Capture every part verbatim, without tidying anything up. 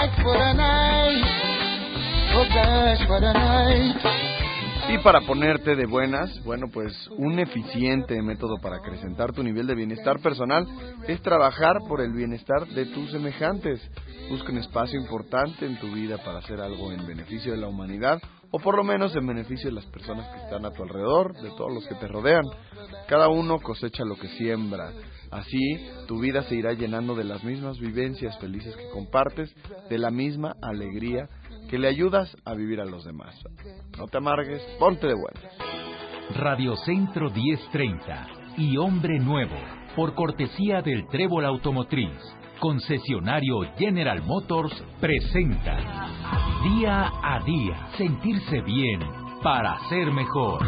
gosh, what a night. Oh gosh, what a night. Y para ponerte de buenas, bueno, pues un eficiente método para acrecentar tu nivel de bienestar personal es trabajar por el bienestar de tus semejantes. Busca un espacio importante en tu vida para hacer algo en beneficio de la humanidad, o por lo menos en beneficio de las personas que están a tu alrededor, de todos los que te rodean. Cada uno cosecha lo que siembra. Así, tu vida se irá llenando de las mismas vivencias felices que compartes, de la misma alegría que le ayudas a vivir a los demás. No te amargues, ponte de buenas. Radio Centro diez treinta y Hombre Nuevo, por cortesía del Trébol Automotriz, concesionario General Motors, presenta Día a Día, sentirse bien para ser mejor.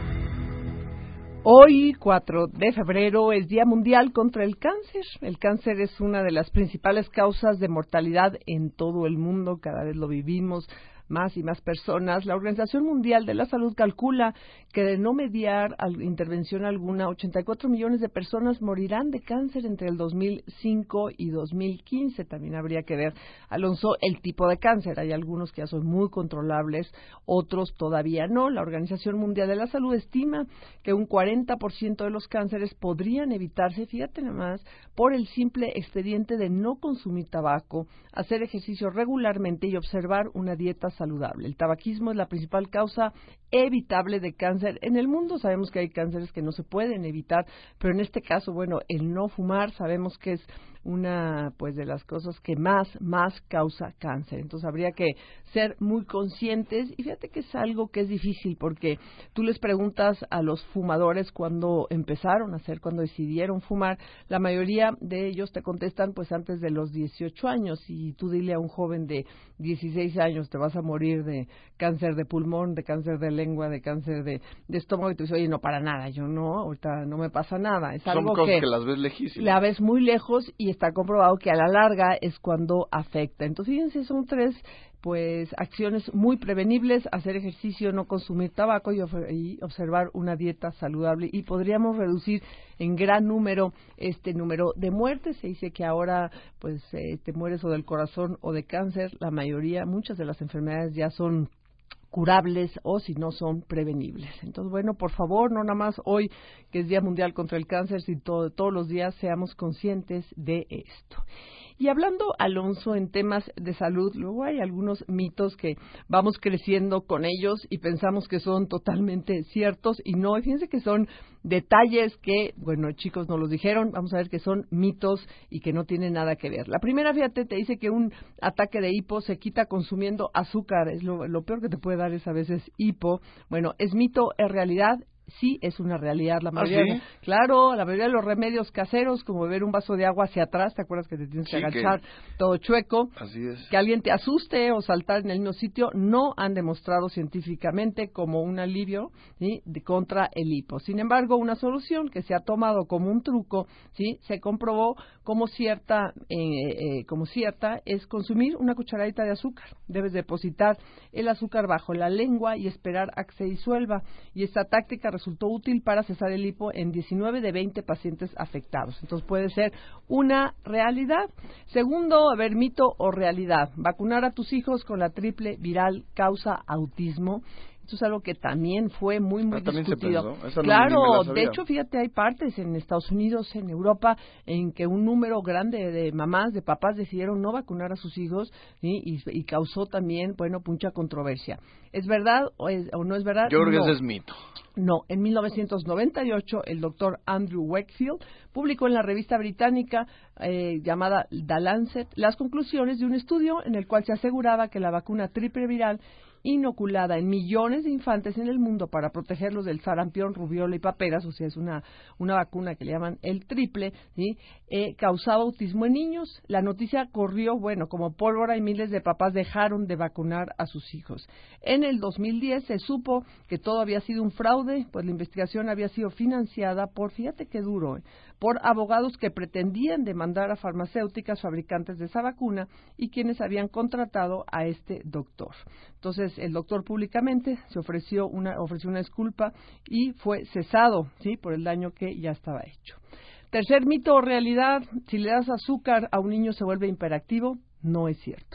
Hoy, cuatro de febrero, es Día Mundial contra el Cáncer. El cáncer es una de las principales causas de mortalidad en todo el mundo. Cada vez lo vivimos más y más personas. La Organización Mundial de la Salud calcula que de no mediar intervención alguna, ochenta y cuatro millones de personas morirán de cáncer entre el dos mil cinco y dos mil quince. También habría que ver, Alonso, el tipo de cáncer. Hay algunos que ya son muy controlables, otros todavía no. La Organización Mundial de la Salud estima que un cuarenta por ciento de los cánceres podrían evitarse, fíjate nada más, por el simple expediente de no consumir tabaco, hacer ejercicio regularmente y observar una dieta saludable. El tabaquismo es la principal causa evitable de cáncer en el mundo. Sabemos que hay cánceres que no se pueden evitar, pero en este caso, bueno, el no fumar sabemos que es una, pues, de las cosas que más, más causa cáncer. Entonces habría que ser muy conscientes, y fíjate que es algo que es difícil, porque tú les preguntas a los fumadores cuando empezaron a hacer, cuando decidieron fumar, la mayoría de ellos te contestan pues antes de los dieciocho años, y tú dile a un joven de dieciséis años, te vas a morir de cáncer de pulmón, de cáncer de lengua, de cáncer de, de estómago, y tú dices, oye, no, para nada, yo no, ahorita no me pasa nada. Es Son algo cosas que, que las ves lejísimas. La ves muy lejos, y está comprobado que a la larga es cuando afecta. Entonces, fíjense, son tres pues acciones muy prevenibles: hacer ejercicio, no consumir tabaco y, y observar una dieta saludable, y podríamos reducir en gran número este número de muertes. Se dice que ahora pues eh, te mueres o del corazón o de cáncer. La mayoría, muchas de las enfermedades ya son curables, o si no son prevenibles. Entonces, bueno, por favor, no nada más hoy que es Día Mundial contra el Cáncer, sino todo, todos los días seamos conscientes de esto. Y hablando, Alonso, en temas de salud, luego hay algunos mitos que vamos creciendo con ellos y pensamos que son totalmente ciertos, y no, fíjense que son detalles que, bueno, chicos nos los dijeron, vamos a ver que son mitos y que no tienen nada que ver. La primera, fíjate, te dice que un ataque de hipo se quita consumiendo azúcar. Es lo, lo peor que te puede dar es a veces hipo. Bueno, ¿es mito, es realidad? Sí, es una realidad. La mayoría, ¿Ah, sí? Claro, la mayoría de los remedios caseros, como beber un vaso de agua hacia atrás, ¿te acuerdas que te tienes que Sí, agachar que... todo chueco? Así es. Que alguien te asuste o saltar en el mismo sitio, no han demostrado científicamente como un alivio, ¿sí?, de, contra el hipo. Sin embargo, una solución que se ha tomado como un truco, ¿sí?, se comprobó como cierta, eh, eh, como cierta es consumir una cucharadita de azúcar. Debes depositar el azúcar bajo la lengua y esperar a que se disuelva. Y esta táctica resultó útil para cesar el hipo en diecinueve de veinte pacientes afectados. Entonces puede ser una realidad. Segundo, a ver, mito o realidad. Vacunar a tus hijos con la triple viral causa autismo. Esto es algo que también fue muy, muy ah, discutido. Esa claro, no, ni me la de hecho, fíjate, hay partes en Estados Unidos, en Europa, en que un número grande de mamás, de papás, decidieron no vacunar a sus hijos, ¿sí?, y, y causó también, bueno, mucha controversia. ¿Es verdad o, es, o no es verdad? Yo creo no. que ese es mito. No, en mil novecientos noventa y ocho el doctor Andrew Wakefield publicó en la revista británica eh, llamada The Lancet las conclusiones de un estudio en el cual se aseguraba que la vacuna triple viral inoculada en millones de infantes en el mundo para protegerlos del sarampión, rubiola y paperas, o sea, es una, una vacuna que le llaman el triple, ¿sí?, eh, causaba autismo en niños. La noticia corrió, bueno, como pólvora, y miles de papás dejaron de vacunar a sus hijos. En el dos mil diez se supo que todo había sido un fraude, pues la investigación había sido financiada por, fíjate qué duro, ¿eh?, por abogados que pretendían demandar a farmacéuticas fabricantes de esa vacuna y quienes habían contratado a este doctor. Entonces, el doctor públicamente se ofreció una, ofreció una disculpa y fue cesado, ¿sí?, por el daño que ya estaba hecho. Tercer mito o realidad: si le das azúcar a un niño se vuelve hiperactivo. No es cierto.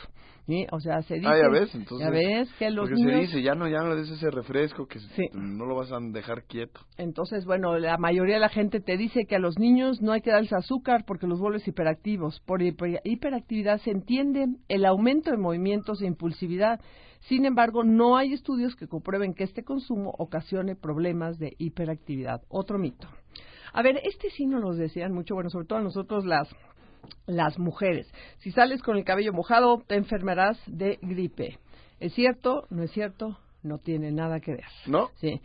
¿sí? O sea, se dice... Ah, ya ves, entonces... Ya ves que los porque niños... se dice, ya no, ya no le des ese refresco que sí. no lo vas a dejar quieto. Entonces, bueno, la mayoría de la gente te dice que a los niños no hay que darles azúcar porque los vuelves hiperactivos. Por hiper hiperactividad se entiende el aumento de movimientos e impulsividad. Sin embargo, no hay estudios que comprueben que este consumo ocasione problemas de hiperactividad. Otro mito. A ver, este sí nos lo decían mucho, bueno, sobre todo a nosotros las... las mujeres. Si sales con el cabello mojado, te enfermarás de gripe. ¿Es cierto? ¿No es cierto? No tiene nada que ver. ¿No? Sí.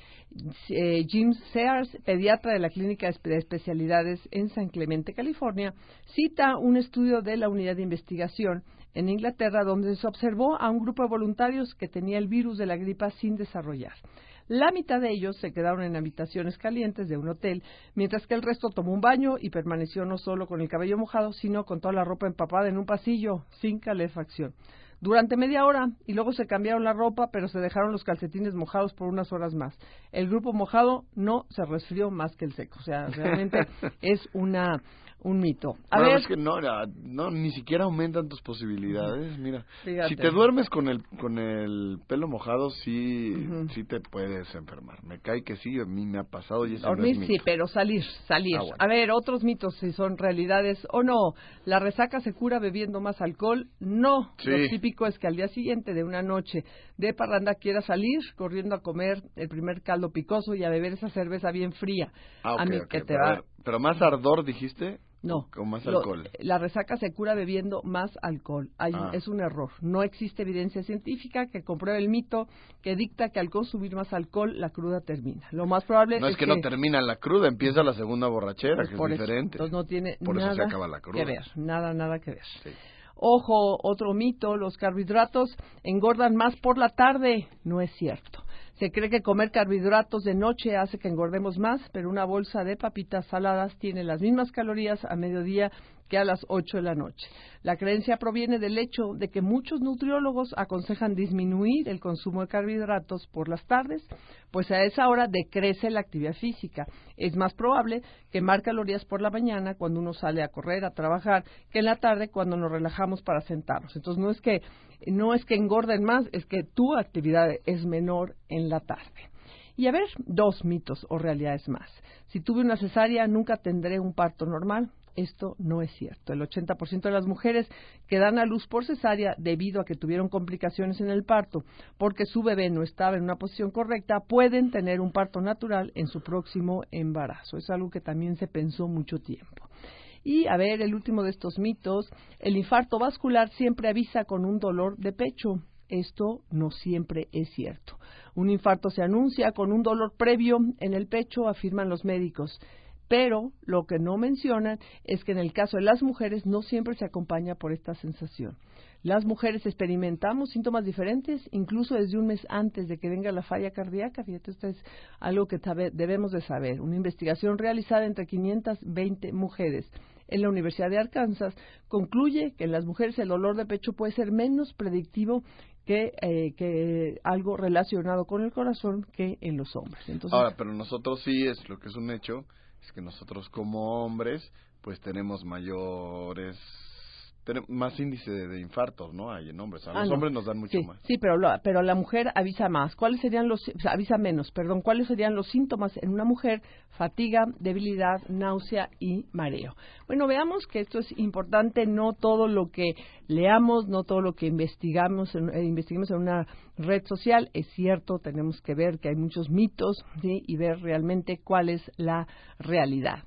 Eh, Jim Sears, pediatra de la Clínica de Especialidades en San Clemente, California, cita un estudio de la Unidad de Investigación en Inglaterra donde se observó a un grupo de voluntarios que tenía el virus de la gripa sin desarrollar. La mitad de ellos se quedaron en habitaciones calientes de un hotel, mientras que el resto tomó un baño y permaneció no solo con el cabello mojado, sino con toda la ropa empapada en un pasillo, sin calefacción. Durante media hora, y luego se cambiaron la ropa, pero se dejaron los calcetines mojados por unas horas más. El grupo mojado no se resfrió más que el seco. O sea, realmente es una... un mito. A no, ver, es que no, no, ni siquiera aumentan tus posibilidades. Mira, fíjate. Si te duermes con el con el pelo mojado, sí, uh-huh. sí te puedes enfermar. Me cae que sí, a mí me ha pasado y eso dormir no es sí, mito. pero salir, salir. Ah, bueno. A ver, otros mitos si son realidades o no. ¿La resaca se cura bebiendo más alcohol? No. Sí. Lo típico es que al día siguiente de una noche de parranda quieras salir corriendo a comer el primer caldo picoso y a beber esa cerveza bien fría. Ah, okay, a mí okay, que te pero, va... pero más ardor, dijiste. No, con más lo, alcohol. La resaca se cura bebiendo más alcohol. Hay, ah. Es un error. No existe evidencia científica que compruebe el mito que dicta que al consumir más alcohol la cruda termina. Lo más probable no es, es que, que no termina la cruda, empieza la segunda borrachera, pues que es por diferente. Eso, entonces no tiene por nada eso se acaba la cruda. que ver, nada, nada que ver. Sí. Ojo, otro mito, los carbohidratos engordan más por la tarde. No es cierto. Se cree que comer carbohidratos de noche hace que engordemos más, pero una bolsa de papitas saladas tiene las mismas calorías a mediodía que a las ocho de la noche. La creencia proviene del hecho de que muchos nutriólogos aconsejan disminuir el consumo de carbohidratos por las tardes, pues a esa hora decrece la actividad física. Es más probable quemar calorías por la mañana cuando uno sale a correr, a trabajar, que en la tarde cuando nos relajamos para sentarnos. Entonces no es que no es que engorden más, es que tu actividad es menor en la tarde. Y a ver, dos mitos o realidades más. Si tuve una cesárea, nunca tendré un parto normal. Esto no es cierto. El ochenta por ciento de las mujeres que dan a luz por cesárea debido a que tuvieron complicaciones en el parto, porque su bebé no estaba en una posición correcta, pueden tener un parto natural en su próximo embarazo. Es algo que también se pensó mucho tiempo. Y, a ver, el último de estos mitos, el infarto vascular siempre avisa con un dolor de pecho. Esto no siempre es cierto. Un infarto se anuncia con un dolor previo en el pecho, afirman los médicos. Pero lo que no mencionan es que en el caso de las mujeres no siempre se acompaña por esta sensación. Las mujeres experimentamos síntomas diferentes, incluso desde un mes antes de que venga la falla cardíaca. Fíjate, esto es algo que debemos de saber. Una investigación realizada entre quinientas veinte mujeres en la Universidad de Arkansas concluye que en las mujeres el dolor de pecho puede ser menos predictivo que, eh, que algo relacionado con el corazón que en los hombres. Entonces, ahora, pero nosotros sí, es lo que es un hecho, es que nosotros como hombres pues tenemos mayores, tenemos más índice de, de infartos, ¿no? Hay en hombres, a los ah, no. hombres nos dan mucho sí, más. Sí, pero, lo, pero la mujer avisa más. ¿Cuáles serían los, o sea, avisa menos, perdón, cuáles serían los síntomas en una mujer? Fatiga, debilidad, náusea y mareo. Bueno, veamos que esto es importante, no todo lo que leamos, no todo lo que investigamos, en, eh, investiguemos en una red social, es cierto, tenemos que ver que hay muchos mitos, ¿sí? Y ver realmente cuál es la realidad.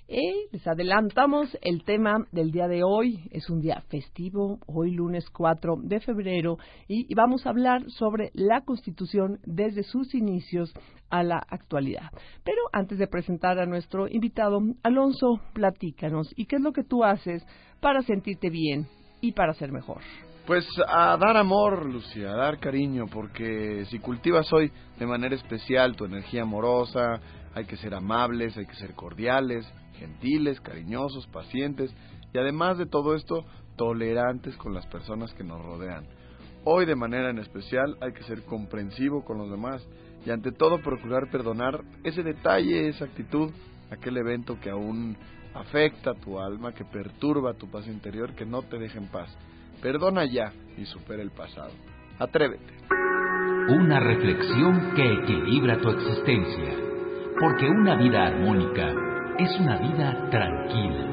Y les adelantamos el tema del día de hoy. Es un día festivo, hoy lunes cuatro de febrero, y, y vamos a hablar sobre la Constitución desde sus inicios a la actualidad. Pero antes de presentar a nuestro invitado, Alonso, platícanos, ¿y qué es lo que tú haces para sentirte bien y para ser mejor? Pues a dar amor, Lucía, a dar cariño, porque si cultivas hoy de manera especial tu energía amorosa, hay que ser amables, hay que ser cordiales, gentiles, cariñosos, pacientes y además de todo esto, tolerantes con las personas que nos rodean. Hoy de manera en especial hay que ser comprensivo con los demás y ante todo procurar perdonar ese detalle, esa actitud, aquel evento que aún afecta tu alma, que perturba tu paz interior, que no te deja en paz. Perdona ya y supera el pasado. Atrévete. Una reflexión que equilibra tu existencia, porque una vida armónica es una vida tranquila.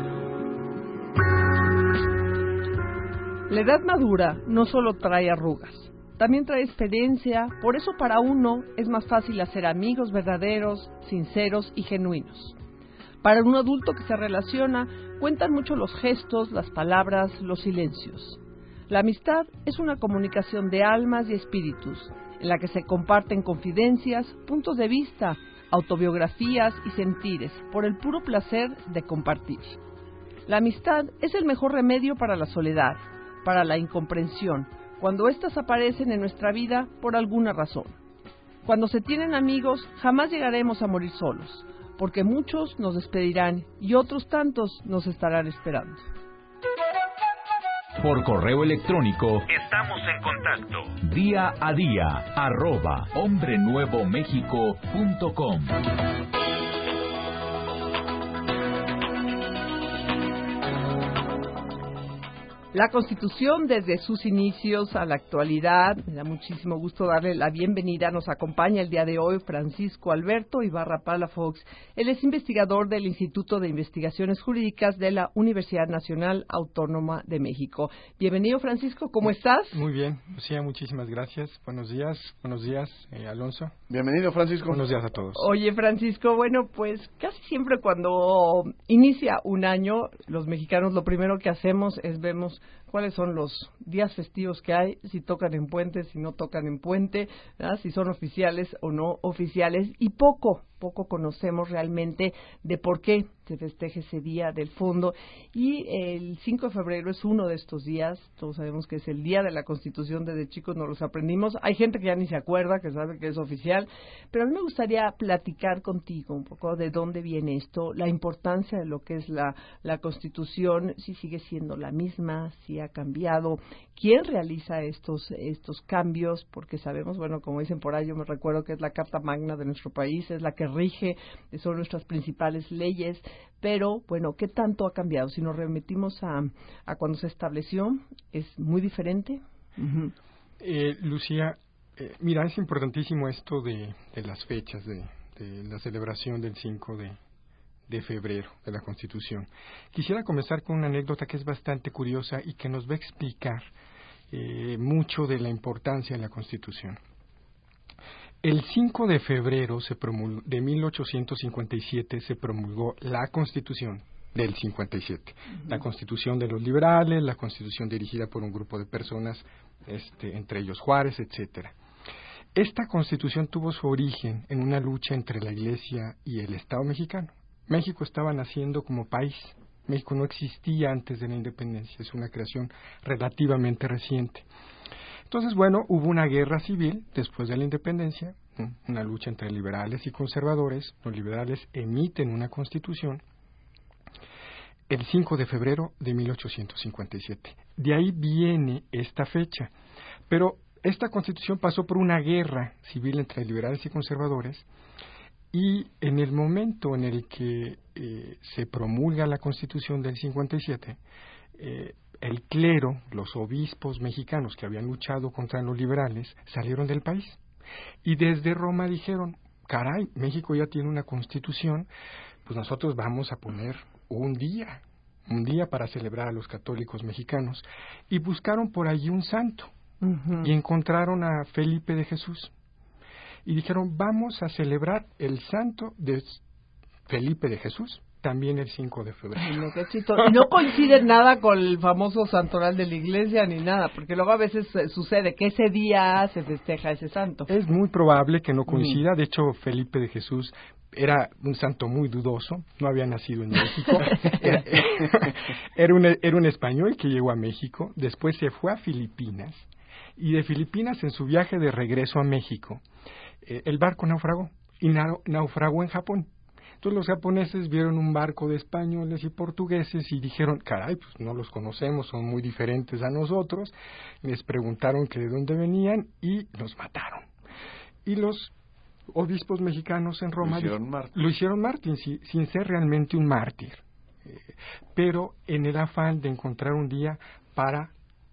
La edad madura no solo trae arrugas, también trae experiencia, por eso para uno es más fácil hacer amigos verdaderos, sinceros y genuinos. Para un adulto que se relaciona, cuentan mucho los gestos, las palabras, los silencios. La amistad es una comunicación de almas y espíritus, en la que se comparten confidencias, puntos de vista, autobiografías y sentires, por el puro placer de compartir. La amistad es el mejor remedio para la soledad, para la incomprensión, cuando éstas aparecen en nuestra vida por alguna razón. Cuando se tienen amigos, jamás llegaremos a morir solos, porque muchos nos despedirán y otros tantos nos estarán esperando. Por correo electrónico, estamos en contacto. día a día, arroba hombre nuevo méxico punto com. La Constitución, desde sus inicios a la actualidad, me da muchísimo gusto darle la bienvenida. Nos acompaña el día de hoy Francisco Alberto Ibarra Palafox. Él es investigador del Instituto de Investigaciones Jurídicas de la Universidad Nacional Autónoma de México. Bienvenido, Francisco, ¿cómo estás? Muy bien, Lucía, muchísimas gracias. Buenos días, buenos días, eh, Alonso. Bienvenido, Francisco. Buenos días a todos. Oye, Francisco, bueno, pues casi siempre cuando inicia un año, los mexicanos lo primero que hacemos es vemos cuáles son los días festivos que hay, si tocan en puente, si no tocan en puente, ¿verdad? Si son oficiales o no oficiales, y poco, poco conocemos realmente de por qué se festeja ese día del fondo. Y el cinco de febrero es uno de estos días, todos sabemos que es el día de la Constitución, desde chicos nos los aprendimos, hay gente que ya ni se acuerda, que sabe que es oficial, pero a mí me gustaría platicar contigo un poco de dónde viene esto, la importancia de lo que es la, la Constitución, si sigue siendo la misma, si ha cambiado, quién realiza estos, estos cambios, porque sabemos, bueno, como dicen por ahí, yo me recuerdo que es la Carta Magna de nuestro país, es la que rige, son nuestras principales leyes, pero bueno, ¿qué tanto ha cambiado? Si nos remitimos a, a cuando se estableció, ¿es muy diferente? Uh-huh. eh, Lucía, eh, mira, es importantísimo esto de, de las fechas, de, de la celebración del cinco de de febrero de la Constitución. Quisiera comenzar con una anécdota que es bastante curiosa y que nos va a explicar eh, mucho de la importancia de la Constitución. El cinco de febrero se promulgó, de mil ochocientos cincuenta y siete se promulgó la Constitución del cincuenta y siete. Uh-huh. La Constitución de los liberales, la Constitución dirigida por un grupo de personas, este, entre ellos Juárez, etcétera. Esta Constitución tuvo su origen en una lucha entre la Iglesia y el Estado mexicano. México estaba naciendo como país. México no existía antes de la independencia, es una creación relativamente reciente. Entonces, bueno, hubo una guerra civil después de la independencia, una lucha entre liberales y conservadores. Los liberales emiten una constitución el cinco de febrero de mil ochocientos cincuenta y siete. De ahí viene esta fecha. Pero esta constitución pasó por una guerra civil entre liberales y conservadores. Y en el momento en el que eh, se promulga la Constitución del cincuenta y siete, eh, el clero, los obispos mexicanos que habían luchado contra los liberales, salieron del país. Y desde Roma dijeron, caray, México ya tiene una Constitución, pues nosotros vamos a poner un día, un día para celebrar a los católicos mexicanos. Y buscaron por allí un santo, uh-huh. y encontraron a Felipe de Jesús. Y dijeron, vamos a celebrar el santo de Felipe de Jesús, también el cinco de febrero. Ay, no, qué chistoso. Y no coincide nada con el famoso santoral de la iglesia ni nada, porque luego a veces eh, sucede que ese día se festeja ese santo. Es muy probable que no coincida. De hecho, Felipe de Jesús era un santo muy dudoso, no había nacido en México. era, era, un, era un español que llegó a México, después se fue a Filipinas, y de Filipinas, en su viaje de regreso a México, eh, el barco naufragó, y na- naufragó en Japón. Entonces los japoneses vieron un barco de españoles y portugueses y dijeron, caray, pues no los conocemos, son muy diferentes a nosotros. Les preguntaron que de dónde venían y los mataron. Y los obispos mexicanos en Roma lo hicieron mártir, lo hicieron mártir sin, sin ser realmente un mártir, eh, pero en el afán de encontrar un día para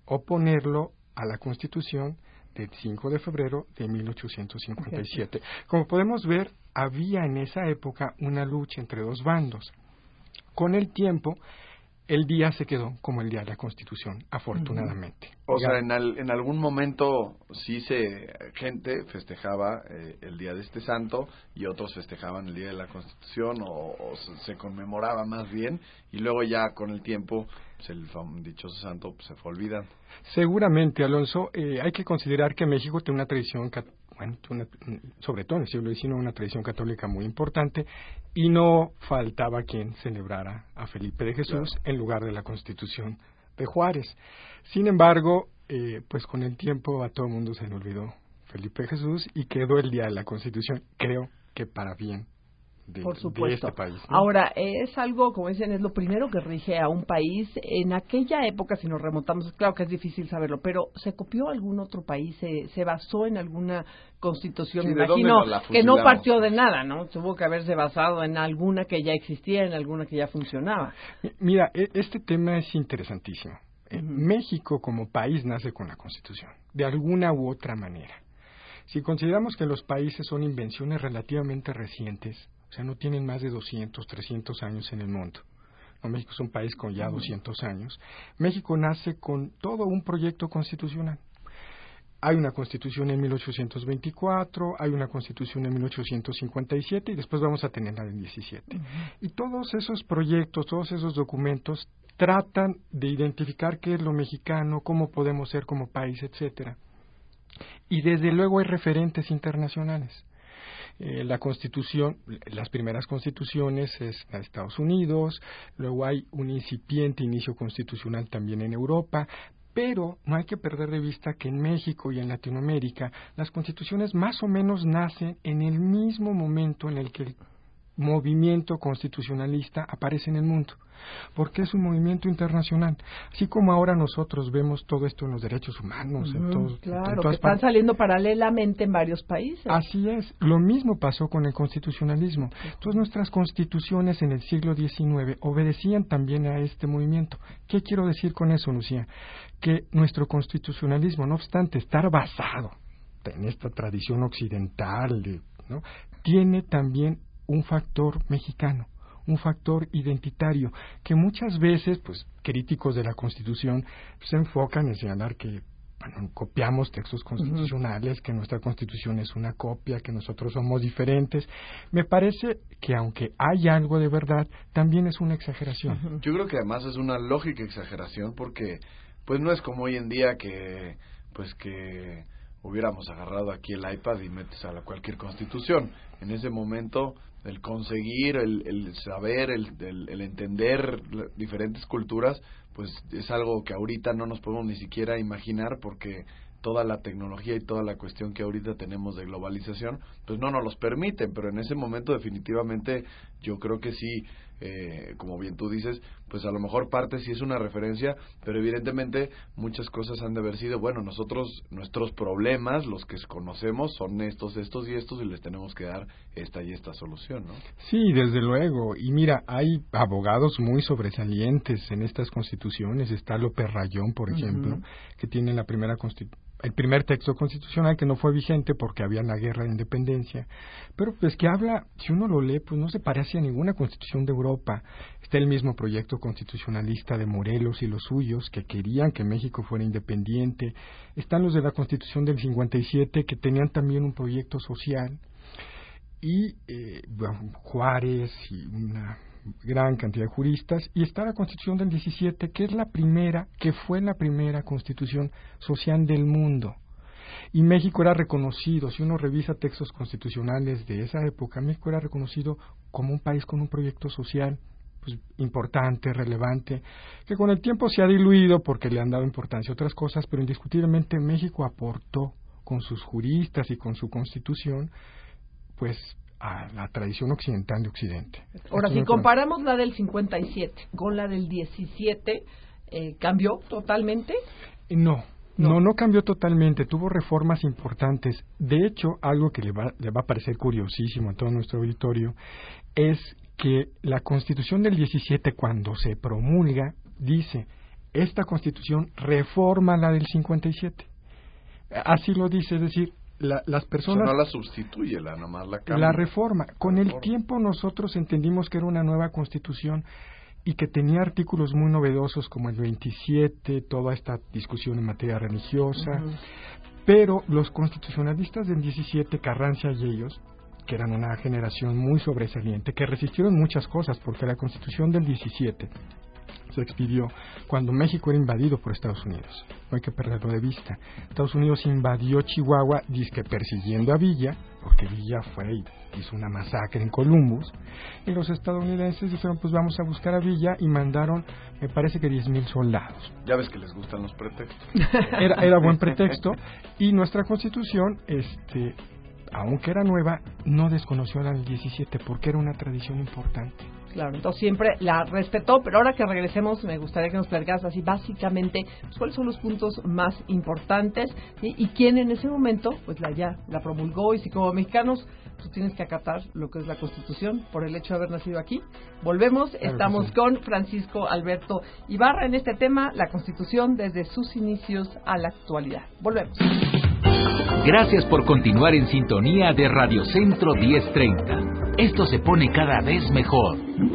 oponerlo a la Constitución del cinco de febrero de mil ochocientos cincuenta y siete. Como podemos ver, había en esa época una lucha entre dos bandos. Con el tiempo, el día se quedó como el día de la Constitución, afortunadamente. O sea, en, al, en algún momento sí se gente festejaba eh, el día de este santo y otros festejaban el día de la Constitución o, o se, se conmemoraba más bien, y luego ya con el tiempo pues el dichoso santo pues, se fue olvidando. Seguramente, Alonso, eh, hay que considerar que México tiene una tradición, bueno, una, sobre todo en el siglo diecinueve, una tradición católica muy importante, y no faltaba quien celebrara a Felipe de Jesús, claro, en lugar de la Constitución de Juárez. Sin embargo, eh, pues con el tiempo a todo el mundo se le olvidó Felipe de Jesús y quedó el día de la Constitución, creo que para bien de, Por supuesto. de este país, ¿no? Ahora, es algo, como dicen, es lo primero que rige a un país. En aquella época, si nos remontamos, claro que es difícil saberlo, pero ¿se copió algún otro país? ¿Se, se basó en alguna constitución? Sí, me imagino que no partió de pues. nada, ¿no? Tuvo que haberse basado en alguna que ya existía, en alguna que ya funcionaba. Mira, este tema es interesantísimo. Uh-huh. México como país nace con la Constitución, de alguna u otra manera. Si consideramos que los países son invenciones relativamente recientes, o sea, no tienen más de doscientos, trescientos años en el mundo. No, México es un país con ya doscientos años. México nace con todo un proyecto constitucional. Hay una constitución en mil ochocientos veinticuatro, hay una constitución en mil ochocientos cincuenta y siete y después vamos a tener la del diecisiete. Uh-huh. Y todos esos proyectos, todos esos documentos tratan de identificar qué es lo mexicano, cómo podemos ser como país, etcétera. Y desde luego hay referentes internacionales. Eh, la constitución, las primeras constituciones es la de Estados Unidos, luego hay un incipiente inicio constitucional también en Europa, pero no hay que perder de vista que en México y en Latinoamérica las constituciones más o menos nacen en el mismo momento en el que el movimiento constitucionalista aparece en el mundo, porque es un movimiento internacional, así como ahora nosotros vemos todo esto en los derechos humanos, uh-huh, en todos, claro, en todas que están partes. Saliendo paralelamente en varios países. Así es, lo mismo pasó con el constitucionalismo. Entonces nuestras constituciones en el siglo diecinueve obedecían también a este movimiento. ¿Qué quiero decir con eso, Lucía? Que nuestro constitucionalismo, no obstante estar basado en esta tradición occidental, ¿no?, tiene también un factor mexicano, un factor identitario, que muchas veces, pues, críticos de la Constitución se enfocan en señalar que, bueno, copiamos textos constitucionales, uh-huh, que nuestra Constitución es una copia, que nosotros somos diferentes. Me parece que aunque hay algo de verdad, también es una exageración. Uh-huh. Yo creo que además es una lógica exageración porque, pues, no es como hoy en día que, pues, que hubiéramos agarrado aquí el iPad y metes a la cualquier Constitución. En ese momento, el conseguir, el, el saber, el, el, el entender diferentes culturas, pues es algo que ahorita no nos podemos ni siquiera imaginar porque toda la tecnología y toda la cuestión que ahorita tenemos de globalización, pues no nos los permiten, pero en ese momento definitivamente yo creo que sí, eh, como bien tú dices, pues a lo mejor parte sí es una referencia, pero evidentemente muchas cosas han de haber sido, bueno, nosotros, nuestros problemas, los que conocemos, son estos, estos y estos, y les tenemos que dar esta y esta solución, ¿no? Sí, desde luego, y mira, hay abogados muy sobresalientes en estas constituciones, está López Rayón, por ejemplo, uh-huh, que tiene la primera constitución, el primer texto constitucional que no fue vigente porque había la guerra de independencia, pero pues que habla, si uno lo lee, pues no se parece a ninguna constitución de Europa. Está el mismo proyecto constitucionalista de Morelos y los suyos, que querían que México fuera independiente. Están los de la Constitución del cincuenta y siete, que tenían también un proyecto social. Y eh, bueno, Juárez y una gran cantidad de juristas, y está la Constitución del diecisiete, que es la primera, que fue la primera constitución social del mundo. Y México era reconocido, si uno revisa textos constitucionales de esa época, México era reconocido como un país con un proyecto social pues, importante, relevante, que con el tiempo se ha diluido porque le han dado importancia a otras cosas, pero indiscutiblemente México aportó con sus juristas y con su constitución, pues a la tradición occidental de Occidente. Ahora, si comparamos la del cincuenta y siete con la del diecisiete, eh, ¿cambió totalmente? No, no, no, no cambió totalmente, tuvo reformas importantes. De hecho, algo que le va, le va a parecer curiosísimo a todo nuestro auditorio es que la Constitución del diecisiete, cuando se promulga, dice: esta Constitución reforma la del cincuenta y siete. Así lo dice, es decir, la, las personas... O sea, no la sustituye, la nomás la cambia. La reforma. Con la el reforma. tiempo nosotros entendimos que era una nueva Constitución y que tenía artículos muy novedosos como el veintisiete, toda esta discusión en materia religiosa, uh-huh. Pero los constitucionalistas del diecisiete, Carranza y ellos, que eran una generación muy sobresaliente, que resistieron muchas cosas, porque la Constitución del diecisiete se expidió cuando México era invadido por Estados Unidos. No hay que perderlo de vista. Estados Unidos invadió Chihuahua, dizque persiguiendo a Villa, porque Villa fue y hizo una masacre en Columbus, y los estadounidenses dijeron, pues vamos a buscar a Villa, y mandaron, me parece que diez mil soldados. Ya ves que les gustan los pretextos. Era, era buen pretexto, y nuestra Constitución, este... aunque era nueva, no desconoció la del diecisiete porque era una tradición importante. Claro, entonces siempre la respetó, pero ahora que regresemos me gustaría que nos platicaras así básicamente pues, cuáles son los puntos más importantes, ¿sí? Y quién en ese momento pues la ya la promulgó, y si como mexicanos tú tienes que acatar lo que es la Constitución por el hecho de haber nacido aquí. Volvemos, claro, estamos sí. con Francisco Alberto Ibarra en este tema, la Constitución desde sus inicios a la actualidad. Volvemos. Gracias por continuar en sintonía de Radio Centro diez treinta. Esto se pone cada vez mejor.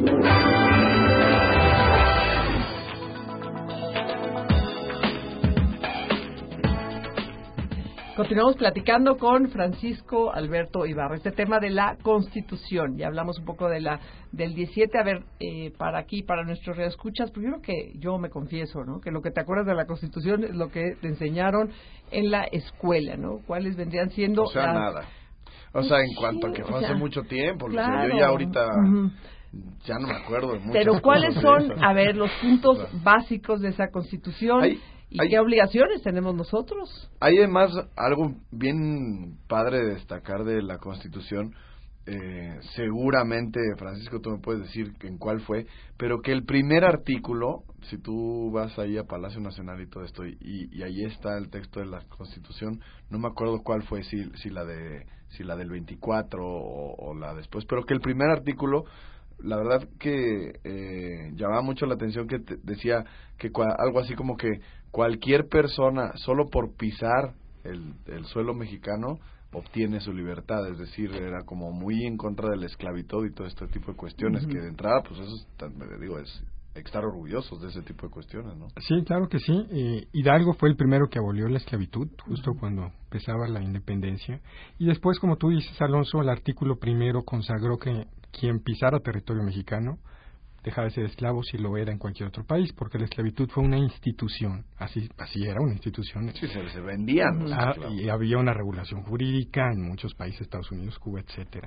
Continuamos platicando con Francisco Alberto Ibarra, este tema de la Constitución. Ya hablamos un poco de la del diecisiete. A ver, eh, para aquí, para nuestros radioescuchas, primero que yo me confieso, ¿no? Que lo que te acuerdas de la Constitución es lo que te enseñaron en la escuela, ¿no? ¿Cuáles vendrían siendo? O sea, las... nada. O sea, en cuanto a que fue o sea, hace mucho tiempo, claro. Yo ya ahorita... Uh-huh. Ya no me acuerdo de muchas Pero ¿cuáles son, de a ver, los puntos claro. básicos de esa Constitución? Hay, ¿Y hay, qué obligaciones tenemos nosotros? Hay además algo bien padre de destacar de la Constitución. Eh, seguramente, Francisco, tú me puedes decir en cuál fue, pero que el primer artículo, si tú vas ahí a Palacio Nacional y todo esto, y, y ahí está el texto de la Constitución, no me acuerdo cuál fue, si, si la de si la del veinticuatro o, o la después, pero que el primer artículo, la verdad que eh, llamaba mucho la atención, que te decía que cua, algo así como que cualquier persona, solo por pisar el, el suelo mexicano, obtiene su libertad. Es decir, era como muy en contra de la esclavitud y todo este tipo de cuestiones, uh-huh. que de entrada, pues eso es, me digo, es estar orgullosos de ese tipo de cuestiones, ¿no? Sí, claro que sí. Eh, Hidalgo fue el primero que abolió la esclavitud, justo uh-huh. cuando empezaba la independencia. Y después, como tú dices, Alonso, el artículo primero consagró que quien pisara territorio mexicano dejaba de ser esclavo si lo era en cualquier otro país, porque la esclavitud fue una institución, así así era, una institución. Sí, se, se vendían los ah, esclavos. Y había una regulación jurídica en muchos países, Estados Unidos, Cuba, etcétera.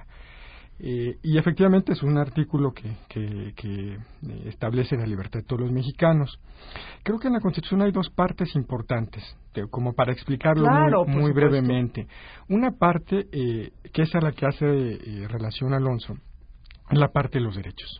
Eh, y efectivamente es un artículo que, que, que establece la libertad de todos los mexicanos. Creo que en la Constitución hay dos partes importantes, de, como para explicarlo claro, muy, muy brevemente. Una parte, eh, que es a la que hace eh, relación Alonso, es la parte de los derechos.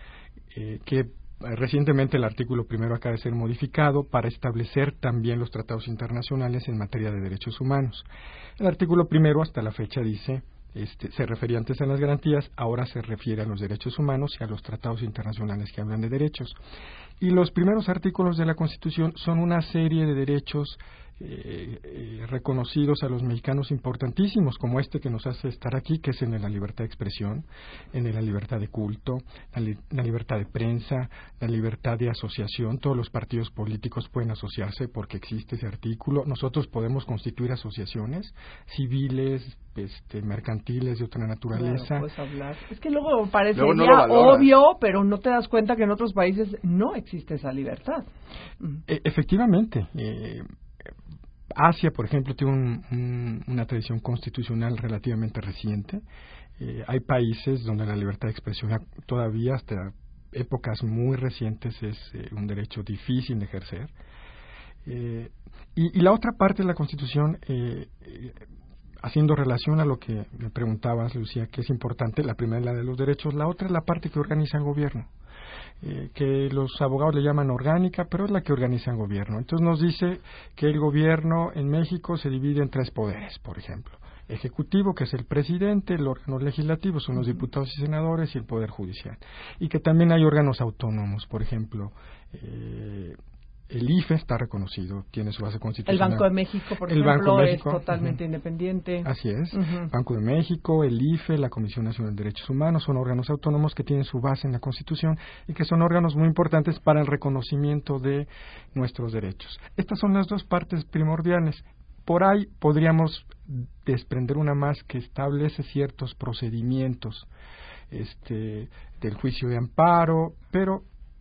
Eh, que recientemente el artículo primero acaba de ser modificado para establecer también los tratados internacionales en materia de derechos humanos. El artículo primero hasta la fecha dice, este, se refería antes a las garantías, ahora se refiere a los derechos humanos y a los tratados internacionales que hablan de derechos. Y los primeros artículos de la Constitución son una serie de derechos Eh, eh, reconocidos a los mexicanos importantísimos, como este que nos hace estar aquí, que es en la libertad de expresión, en la libertad de culto, la, li- la libertad de prensa, la libertad de asociación. Todos los partidos políticos pueden asociarse porque existe ese artículo. Nosotros podemos constituir asociaciones civiles, este, mercantiles, de otra naturaleza. Claro, puedes hablar. Es que luego parece luego no obvio, pero no te das cuenta que en otros países no existe esa libertad. E- efectivamente. Eh, Asia, por ejemplo, tiene un, un, una tradición constitucional relativamente reciente. Eh, hay países donde la libertad de expresión todavía hasta épocas muy recientes es eh, un derecho difícil de ejercer. Eh, y, y la otra parte de la Constitución, eh, eh, haciendo relación a lo que me preguntabas, Lucía, que es importante, la primera es la de los derechos, la otra es la parte que organiza el gobierno. Eh, que los abogados le llaman orgánica, pero es la que organiza el gobierno. Entonces nos dice que el gobierno en México se divide en tres poderes, por ejemplo. Ejecutivo, que es el presidente, el órgano legislativo son los diputados y senadores, y el poder judicial. Y que también hay órganos autónomos, por ejemplo, eh, El I F E está reconocido, tiene su base constitucional. El Banco de México, por el ejemplo, Banco de México, es totalmente uh-huh. independiente. Así es. Uh-huh. Banco de México, el I F E, la Comisión Nacional de Derechos Humanos son órganos autónomos que tienen su base en la Constitución y que son órganos muy importantes para el reconocimiento de nuestros derechos. Estas son las dos partes primordiales. Por ahí podríamos desprender una más que establece ciertos procedimientos este, del juicio de amparo, pero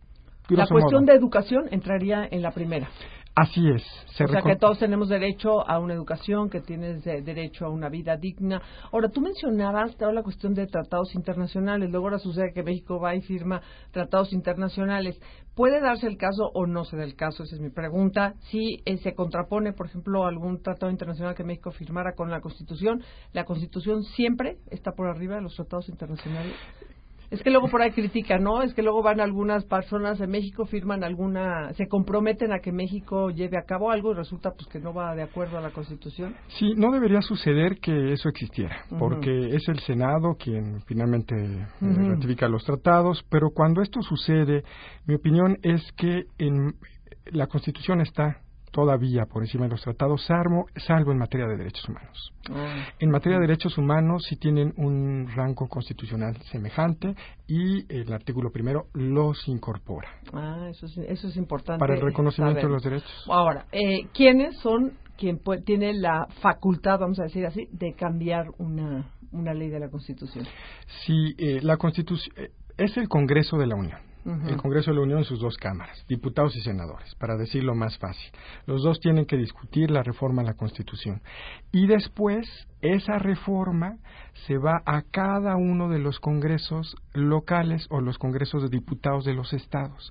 la cuestión modo, de educación entraría en la primera. Así es. Se o sea recon... que todos tenemos derecho a una educación, que tienes de, derecho a una vida digna. Ahora, tú mencionabas toda la cuestión de tratados internacionales. Luego ahora sucede que México va y firma tratados internacionales. ¿Puede darse el caso o no se da el caso? Esa es mi pregunta. Si eh, se contrapone, por ejemplo, algún tratado internacional que México firmara con la Constitución, ¿la Constitución siempre está por arriba de los tratados internacionales? Es que luego por ahí critican, ¿no? Es que luego van algunas personas de México, firman alguna, se comprometen a que México lleve a cabo algo y resulta pues que no va de acuerdo a la Constitución. Sí, no debería suceder que eso existiera, uh-huh. porque es el Senado quien finalmente uh-huh. eh, ratifica los tratados, pero cuando esto sucede, mi opinión es que en, la Constitución está todavía por encima de los tratados, salvo, salvo en materia de derechos humanos. Oh. En materia de derechos humanos sí tienen un rango constitucional semejante y el artículo primero los incorpora. Ah, eso es, eso es importante. Para el reconocimiento saber. de los derechos. Ahora, eh, ¿quiénes son quien puede, tiene la facultad, vamos a decir así, de cambiar una, una ley de la Constitución? Sí, eh, la Constitución eh, es el Congreso de la Unión. Uh-huh. El Congreso de la Unión en sus dos cámaras, diputados y senadores, para decirlo más fácil. Los dos tienen que discutir la reforma a la Constitución. Y después, esa reforma se va a cada uno de los congresos locales o los congresos de diputados de los estados.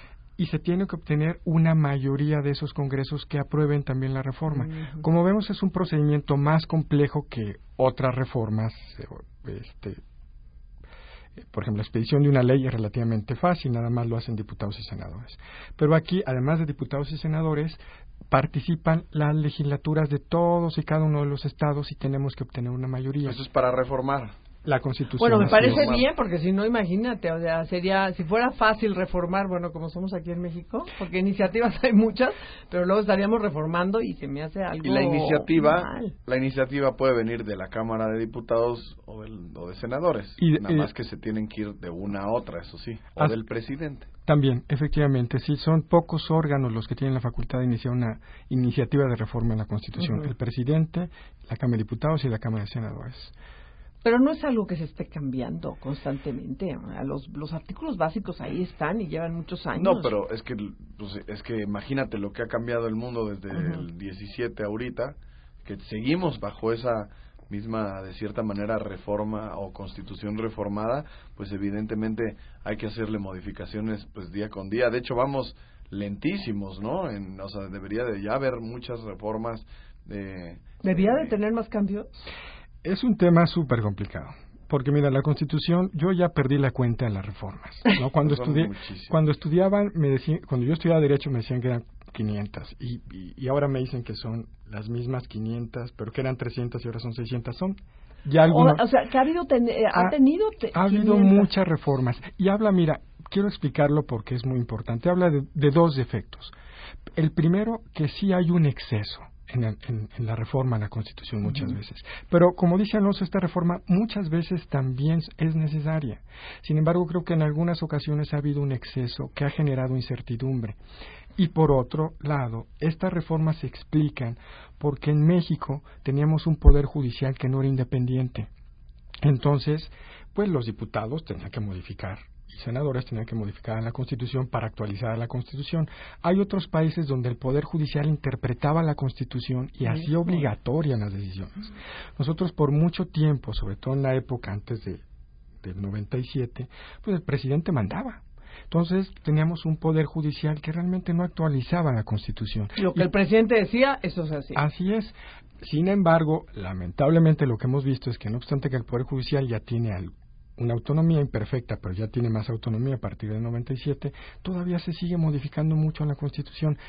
Y se tiene que obtener una mayoría de esos congresos que aprueben también la reforma. Uh-huh. Como vemos, es un procedimiento más complejo que otras reformas, este, por ejemplo, la expedición de una ley es relativamente fácil, nada más lo hacen diputados y senadores. Pero aquí, además de diputados y senadores, participan las legislaturas de todos y cada uno de los estados y tenemos que obtener una mayoría. Eso es para reformar la Constitución. Bueno, me parece bien, porque si no, imagínate, o sea, sería, si fuera fácil reformar, bueno, como somos aquí en México, porque iniciativas hay muchas, pero luego estaríamos reformando y se me hace algo Y la iniciativa, mal. la iniciativa puede venir de la Cámara de Diputados o, del, o de senadores, y, nada eh, más que se tienen que ir de una a otra, eso sí, o del presidente. También, efectivamente, sí, son pocos órganos los que tienen la facultad de iniciar una iniciativa de reforma en la Constitución, uh-huh. el presidente, la Cámara de Diputados y la Cámara de Senadores. Pero no es algo que se esté cambiando constantemente. Los, los artículos básicos ahí están y llevan muchos años. No, pero es que pues, es que imagínate lo que ha cambiado el mundo desde uh-huh. el diecisiete ahorita, que seguimos bajo esa misma, de cierta manera, reforma o constitución reformada, pues evidentemente hay que hacerle modificaciones pues día con día. De hecho, vamos lentísimos, ¿no? En, o sea, debería de ya haber muchas reformas. De, ¿Debería de, de tener más cambios? Es un tema súper complicado, porque mira, la Constitución, yo ya perdí la cuenta de las reformas, ¿no? Cuando estudié, cuando estudiaban, me decían, cuando yo estudiaba Derecho me decían que eran quinientas, y, y, y ahora me dicen que son las mismas quinientas, pero que eran trescientas y ahora son seiscientas, son ya algunos... O, o sea, que ha habido, ten, ha, ha tenido... Te, ha habido muchas reformas, y habla, mira, quiero explicarlo porque es muy importante, habla de, de dos defectos. El primero, que sí hay un exceso En, el, en, en la reforma a la Constitución muchas uh-huh. veces. Pero como dice Alonso, esta reforma muchas veces también es necesaria. Sin embargo, creo que en algunas ocasiones ha habido un exceso que ha generado incertidumbre. Y por otro lado, estas reformas se explican porque en México teníamos un poder judicial que no era independiente. Entonces, pues los diputados tenían que modificar y senadores tenían que modificar la Constitución para actualizar la Constitución. Hay otros países donde el Poder Judicial interpretaba la Constitución y hacía obligatoria las decisiones. Nosotros por mucho tiempo, sobre todo en la época antes de, del noventa y siete, pues el presidente mandaba. Entonces teníamos un Poder Judicial que realmente no actualizaba la Constitución. Lo que y, el presidente decía, eso se hacía. Así es. Sin embargo, lamentablemente lo que hemos visto es que no obstante que el Poder Judicial ya tiene algo, una autonomía imperfecta, pero ya tiene más autonomía a partir del noventa y siete, todavía se sigue modificando mucho en la Constitución.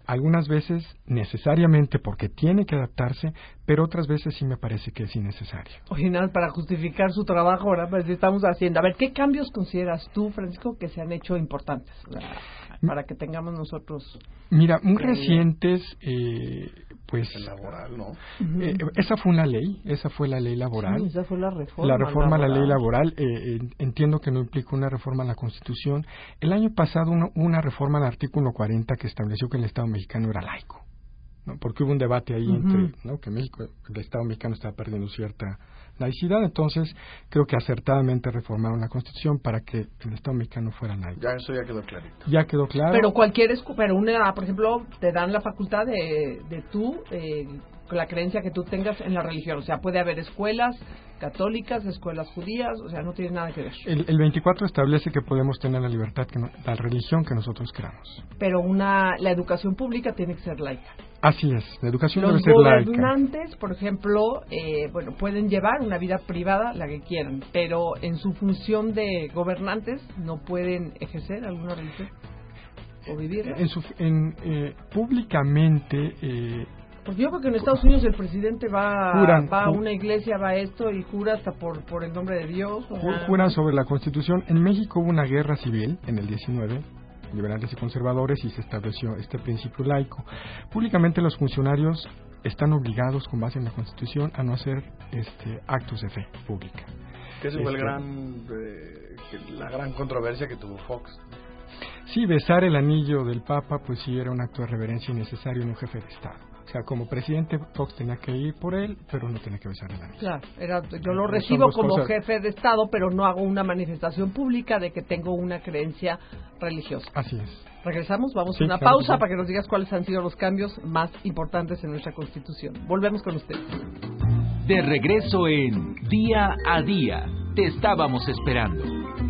algunas veces necesariamente porque tiene que adaptarse, pero otras veces sí me parece que es innecesario. Oye, nada, para justificar su trabajo, ahora pues estamos haciendo. A ver, ¿qué cambios consideras tú, Francisco, que se han hecho importantes para que tengamos nosotros? Mira, muy recientes, eh, pues... El laboral, ¿no? Uh-huh. Eh, esa fue una ley, esa fue la ley laboral. Sí, esa fue la reforma. La reforma laboral. a la ley laboral, eh, entiendo que no implica una reforma a la Constitución. El año pasado hubo una reforma al artículo cuarenta que estableció que el Estado mexicano era laico, ¿no? Porque hubo un debate ahí uh-huh. entre, ¿no? que México, el Estado mexicano estaba perdiendo cierta laicidad, entonces creo que acertadamente reformaron la Constitución para que el Estado mexicano fuera laico. Ya, eso ya quedó clarito. Ya quedó claro. Pero cualquier, escu- pero una, por ejemplo, te dan la facultad de, de tú, eh, con la creencia que tú tengas en la religión, o sea, puede haber escuelas católicas, escuelas judías, o sea, no tiene nada que ver. El, el veinticuatro establece que podemos tener la libertad, que no, la religión que nosotros queramos. Pero una, la educación pública tiene que ser laica. Así es, la educación Los debe ser laica. Los gobernantes, por ejemplo, eh, bueno, pueden llevar una vida privada, la que quieran, pero en su función de gobernantes no pueden ejercer alguna religión o vivir. En su, en, eh, públicamente... Eh, Porque yo creo que en Estados Unidos el presidente va, juran, va a una iglesia, va a esto y jura hasta por, por el nombre de Dios. O sea, juran sobre la Constitución. En México hubo una guerra civil en el diecinueve, liberales y conservadores, y se estableció este principio laico. Públicamente los funcionarios están obligados, con base en la Constitución, a no hacer este, actos de fe pública. Que ese este, fue el gran, eh, que la gran controversia que tuvo Fox. Sí, besar el anillo del Papa, pues sí era un acto de reverencia innecesario en un jefe de Estado. O sea, como presidente, Fox tenía que ir por él, pero no tenía que besar el anillo. Claro, era, yo lo recibo como cosas... jefe de Estado, pero no hago una manifestación pública de que tengo una creencia religiosa. Así es. Regresamos, vamos sí, a una claro pausa sí. para que nos digas cuáles han sido los cambios más importantes en nuestra Constitución. Volvemos con ustedes. De regreso en Día a Día. Te estábamos esperando.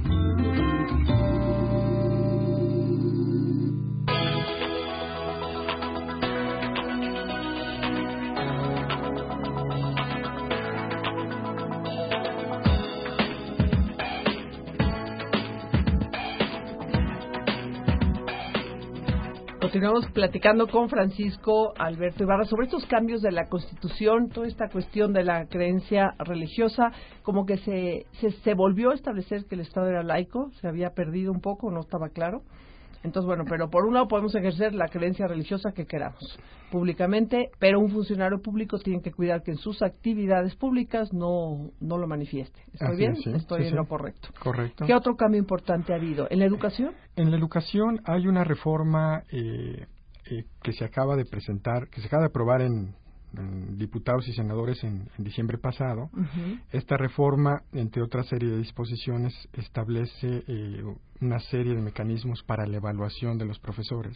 Continuamos platicando con Francisco Alberto Ibarra sobre estos cambios de la Constitución, toda esta cuestión de la creencia religiosa, como que se, se, se volvió a establecer que el Estado era laico, se había perdido un poco, no estaba claro. Entonces, bueno, pero por un lado podemos ejercer la creencia religiosa que queramos públicamente, pero un funcionario público tiene que cuidar que en sus actividades públicas no, no lo manifieste. ¿Estoy Así bien? es, sí, Estoy sí, en sí. lo correcto. Correcto. ¿Qué otro cambio importante ha habido? ¿En la educación? En la educación hay una reforma eh, eh, que se acaba de presentar, que se acaba de aprobar en, en diputados y senadores en, en diciembre pasado. Uh-huh. Esta reforma, entre otra serie de disposiciones, establece eh, una serie de mecanismos para la evaluación de los profesores.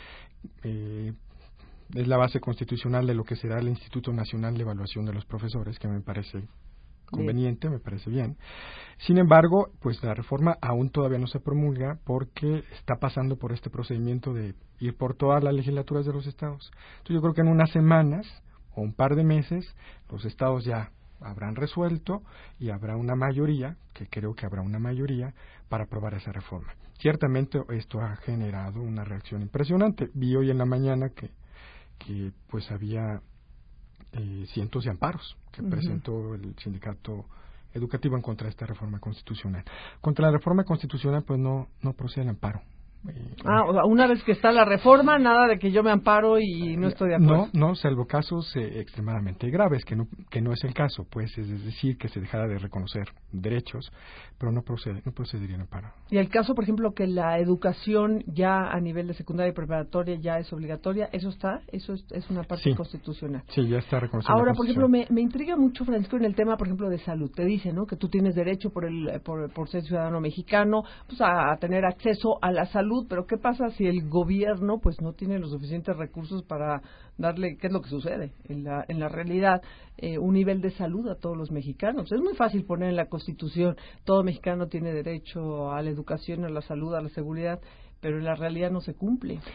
Eh, es la base constitucional de lo que será el Instituto Nacional de Evaluación de los Profesores, que me parece conveniente, bien. me parece bien. Sin embargo, pues la reforma aún todavía no se promulga porque está pasando por este procedimiento de ir por todas las legislaturas de los estados. Entonces yo creo que en unas semanas o un par de meses los estados ya habrán resuelto y habrá una mayoría, que creo que habrá una mayoría, para aprobar esa reforma. Ciertamente esto ha generado una reacción impresionante. Vi hoy en la mañana que, que pues había eh, cientos de amparos que uh-huh. presentó el sindicato educativo en contra de esta reforma constitucional. Contra la reforma constitucional pues no, no procede el amparo. Ah, o sea, una vez que está la reforma, nada de que yo me amparo y no estoy de acuerdo. No, no, salvo casos eh, extremadamente graves, que no, que no es el caso, pues es decir, que se dejara de reconocer derechos, pero no procede, no procedería el amparo. Y el caso, por ejemplo, que la educación ya a nivel de secundaria y preparatoria ya es obligatoria, ¿eso está? ¿Eso es, es una parte sí. constitucional? Sí, ya está reconocido. Ahora, por ejemplo, me, me intriga mucho, Francisco, en el tema, por ejemplo, de salud. Te dice, ¿no?, que tú tienes derecho por, el, por, por ser ciudadano mexicano, pues a, a tener acceso a la salud, pero ¿qué pasa si el gobierno pues no tiene los suficientes recursos para darle, qué es lo que sucede en la, en la realidad, eh, un nivel de salud a todos los mexicanos? Es muy fácil poner en la Constitución, todo mexicano tiene derecho a la educación, a la salud, a la seguridad, pero en la realidad no se cumple.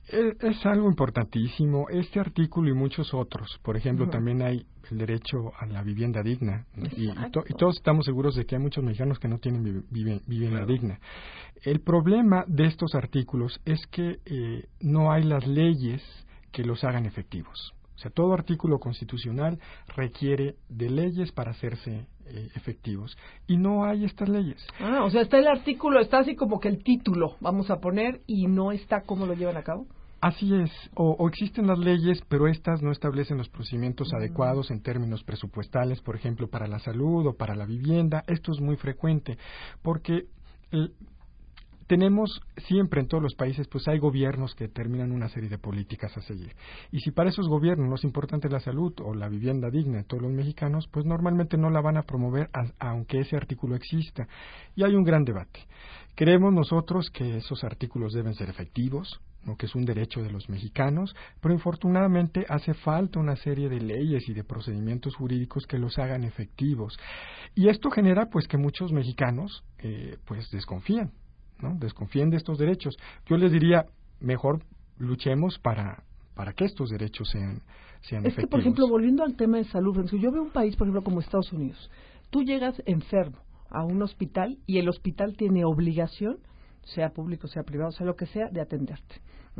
Es, es algo importantísimo. Este artículo y muchos otros. Por ejemplo, uh-huh. también hay el derecho a la vivienda digna. Y, y, to, y todos estamos seguros de que hay muchos mexicanos que no tienen vi, vi, vivienda claro. digna. El problema de estos artículos es que eh, no hay las leyes que los hagan efectivos. O sea, todo artículo constitucional requiere de leyes para hacerse eh, efectivos. Y no hay estas leyes. Ah, o sea, está el artículo, está así como que el título, vamos a poner, y no está cómo lo llevan a cabo. Así es. O, o existen las leyes, pero estas no establecen los procedimientos mm. adecuados en términos presupuestales, por ejemplo, para la salud o para la vivienda. Esto es muy frecuente, porque el, tenemos siempre en todos los países, pues hay gobiernos que determinan una serie de políticas a seguir. Y si para esos gobiernos no es importante la salud o la vivienda digna de todos los mexicanos, pues normalmente no la van a promover a, aunque ese artículo exista. Y hay un gran debate. Creemos nosotros que esos artículos deben ser efectivos, ¿no? Que es un derecho de los mexicanos, pero infortunadamente hace falta una serie de leyes y de procedimientos jurídicos que los hagan efectivos. Y esto genera pues que muchos mexicanos eh, pues desconfían. ¿no? Desconfíen de estos derechos. Yo les diría, mejor luchemos para, para que estos derechos sean, sean es efectivos. Es que, por ejemplo, volviendo al tema de salud, Francisco, yo veo un país, por ejemplo, como Estados Unidos. Tú llegas enfermo a un hospital y el hospital tiene obligación, sea público, sea privado, sea lo que sea, de atenderte.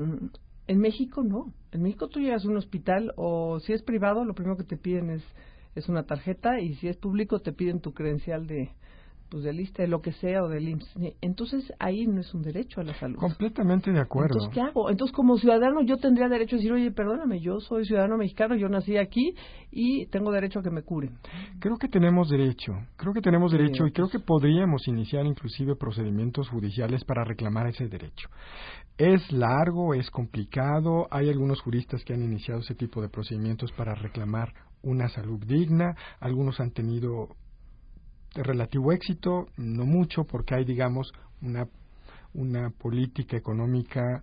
En México no. En México tú llegas a un hospital o si es privado, lo primero que te piden es, es una tarjeta y si es público te piden tu credencial de... pues de lista de lo que sea o del I M S S. Entonces ahí no es un derecho a la salud. Completamente de acuerdo. Entonces, ¿qué hago? Entonces, como ciudadano yo tendría derecho a decir, oye, perdóname, yo soy ciudadano mexicano, yo nací aquí y tengo derecho a que me curen. Creo que tenemos derecho, creo que tenemos derecho sí, y creo que podríamos iniciar inclusive procedimientos judiciales para reclamar ese derecho. Es largo, es complicado, hay algunos juristas que han iniciado ese tipo de procedimientos para reclamar una salud digna, algunos han tenido de relativo éxito, no mucho, porque hay, digamos, una una política económica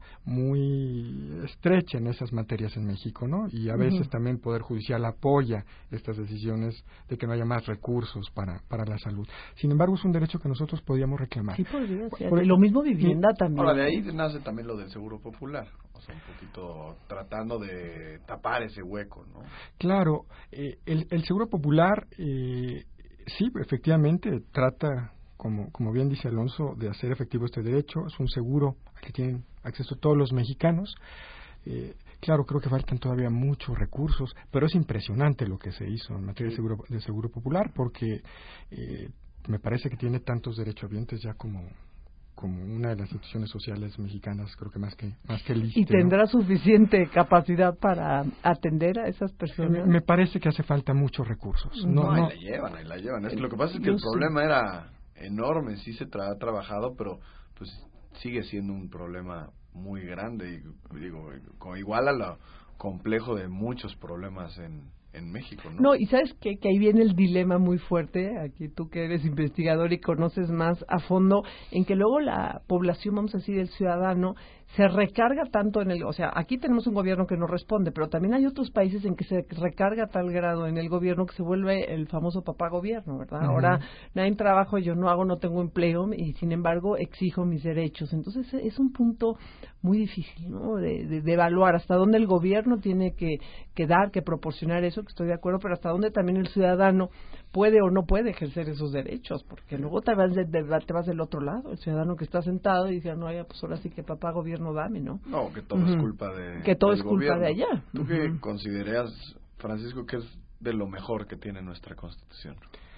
muy estrecha en esas materias en México, ¿no? Y a veces uh-huh. también el Poder Judicial apoya estas decisiones de que no haya más recursos para para la salud. Sin embargo, es un derecho que nosotros podíamos reclamar. Sí, podría ser. Por, lo mismo vivienda sí. también. Ahora, de ahí nace también lo del Seguro Popular. O sea, un poquito tratando de tapar ese hueco, ¿no? Claro. Eh, el, el Seguro Popular... Eh, Sí, efectivamente, trata, como, como bien dice Alonso, de hacer efectivo este derecho. Es un seguro al que tienen acceso todos los mexicanos. Eh, claro, creo que faltan todavía muchos recursos, pero es impresionante lo que se hizo en materia de seguro, de seguro popular, porque eh, me parece que tiene tantos derechohabientes ya como... como una de las instituciones sociales mexicanas, creo que más que más que el I S S S T E, ¿Y tendrá ¿no? suficiente capacidad para atender a esas personas? Me, me parece que hace falta muchos recursos. No, no, no. ahí la llevan, ahí la llevan. Es que lo que pasa es que el problema era enorme, sí se tra- ha trabajado, pero pues sigue siendo un problema muy grande y digo, igual a lo complejo de muchos problemas en en México, ¿no? No, y sabes qué? Que ahí viene el dilema muy fuerte, aquí tú que eres investigador y conoces más a fondo, en que luego la población, vamos a decir, el ciudadano, se recarga tanto en el... O sea, aquí tenemos un gobierno que no responde, pero también hay otros países en que se recarga a tal grado en el gobierno que se vuelve el famoso papá gobierno, ¿verdad? Uh-huh. Ahora, nadie trabajo, yo no hago, no tengo empleo, y sin embargo exijo mis derechos. Entonces, es un punto muy difícil, ¿no? De, de, de evaluar hasta dónde el gobierno tiene que, que dar, que proporcionar eso, que estoy de acuerdo, pero hasta dónde también el ciudadano puede o no puede ejercer esos derechos, porque luego te vas, de, de, te vas del otro lado, el ciudadano que está sentado y dice, no, ya, pues ahora sí que papá gobierno dame, ¿no? No, que todo uh-huh. es culpa de Que todo del es culpa gobierno. de allá. ¿Tú uh-huh. qué consideras, Francisco, que es de lo mejor que tiene nuestra Constitución?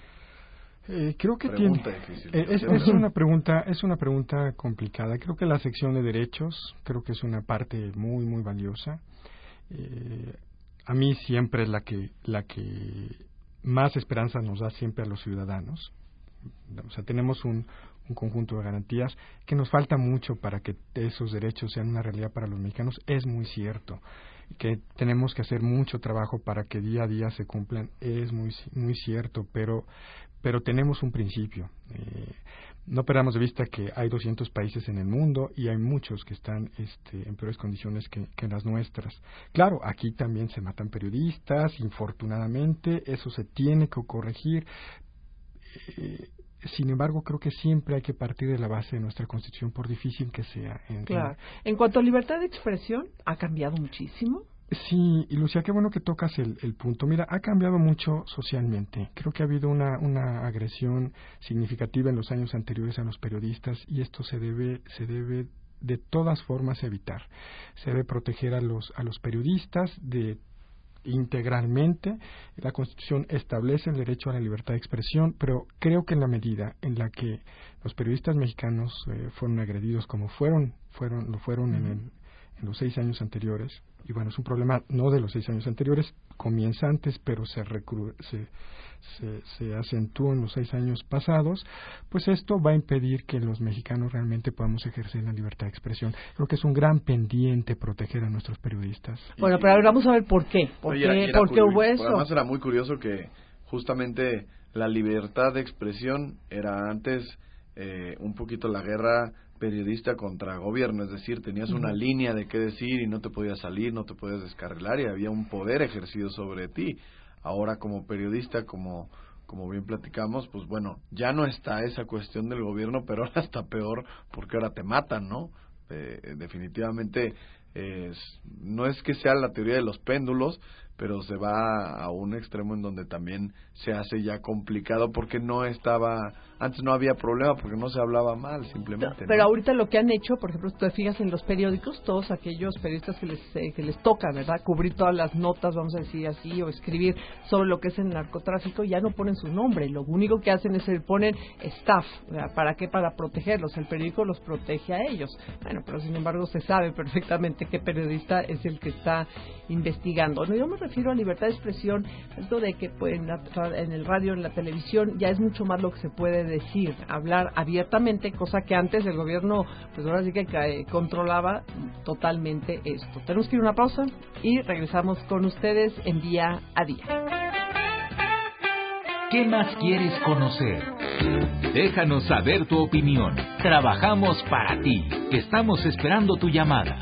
Eh, creo que pregunta tiene difícil, eh, es, es una pregunta es una pregunta complicada. Creo que la sección de derechos creo que es una parte muy muy valiosa. Eh, a mí siempre es la que la que más esperanza nos da siempre a los ciudadanos. O sea, tenemos un, un conjunto de garantías que nos falta mucho para que esos derechos sean una realidad para los mexicanos. Es muy cierto que tenemos que hacer mucho trabajo para que día a día se cumplan. Es muy muy cierto, pero pero tenemos un principio. Eh, no perdamos de vista que hay doscientos países en el mundo y hay muchos que están este, en peores condiciones que, que las nuestras. Claro, aquí también se matan periodistas, infortunadamente, eso se tiene que corregir. Eh, sin embargo, creo que siempre hay que partir de la base de nuestra Constitución, por difícil que sea. En, claro. En cuanto a libertad de expresión, ¿ha cambiado muchísimo? Sí, y Lucía, qué bueno que tocas el, el punto. Mira, ha cambiado mucho socialmente. Creo que ha habido una, una agresión significativa en los años anteriores a los periodistas y esto se debe, se debe de todas formas evitar. Se debe proteger a los, a los periodistas de integralmente. La Constitución establece el derecho a la libertad de expresión, pero creo que en la medida en la que los periodistas mexicanos eh, fueron agredidos como fueron, fueron lo fueron en, el, en los seis años anteriores, y bueno, es un problema no de los seis años anteriores, comienza antes, pero se, recru se, se, se acentuó en los seis años pasados, pues esto va a impedir que los mexicanos realmente podamos ejercer la libertad de expresión. Creo que es un gran pendiente proteger a nuestros periodistas. Bueno, pero ahora vamos a ver por qué. ¿Por, Oye, qué, era, ¿por qué hubo curioso, eso? Además era muy curioso que justamente la libertad de expresión era antes eh, un poquito la guerra periodista contra gobierno, es decir, tenías una uh-huh. línea de qué decir y no te podías salir, no te podías descarrilar y había un poder ejercido sobre ti. Ahora como periodista, como como bien platicamos, pues bueno, ya no está esa cuestión del gobierno, pero ahora está peor porque ahora te matan, ¿no? Eh, definitivamente eh, no es que sea la teoría de los péndulos, pero se va a un extremo en donde también se hace ya complicado porque no estaba, antes no había problema porque no se hablaba mal simplemente. Pero ¿no? ahorita lo que han hecho, por ejemplo, si te fijas en los periódicos, todos aquellos periodistas que les eh, que les toca, ¿verdad? Cubrir todas las notas, vamos a decir así, o escribir sobre lo que es el narcotráfico, ya no ponen su nombre, lo único que hacen es que ponen staff, ¿verdad? ¿Para qué? Para protegerlos, el periódico los protege a ellos. Bueno, pero sin embargo se sabe perfectamente qué periodista es el que está investigando. No, yo me refiero a libertad de expresión, esto de que pues, en, la, en el radio, en la televisión, ya es mucho más lo que se puede decir, hablar abiertamente, cosa que antes el gobierno, pues ahora sí que eh, controlaba totalmente esto. Tenemos que ir a una pausa y regresamos con ustedes en Día a Día. ¿Qué más quieres conocer? Déjanos saber tu opinión. Trabajamos para ti. Estamos esperando tu llamada.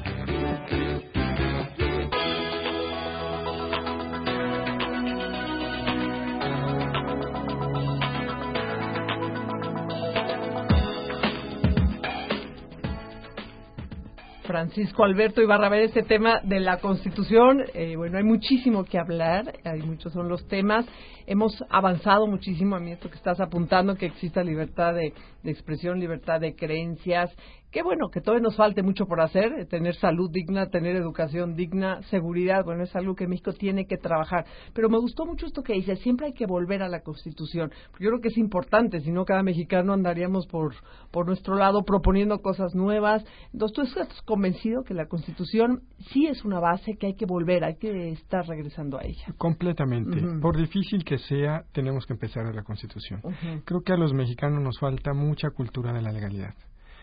Francisco Alberto Ibarra, a ver este tema de la Constitución. Eh, bueno, hay muchísimo que hablar, hay muchos son los temas. Hemos avanzado muchísimo, a mí esto que estás apuntando, que exista libertad de, de expresión, libertad de creencias. Qué bueno, que todavía nos falte mucho por hacer, tener salud digna, tener educación digna, seguridad, bueno, es algo que México tiene que trabajar. Pero me gustó mucho esto que dices, siempre hay que volver a la Constitución, porque yo creo que es importante, si no cada mexicano andaríamos por, por nuestro lado proponiendo cosas nuevas. Entonces, ¿tú estás convencido que la Constitución sí es una base que hay que volver, hay que estar regresando a ella? Completamente. Uh-huh. Por difícil que sea, tenemos que empezar a la Constitución. Uh-huh. Creo que a los mexicanos nos falta mucha cultura de la legalidad.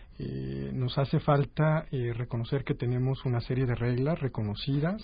Eh, nos hace falta eh, reconocer que tenemos una serie de reglas reconocidas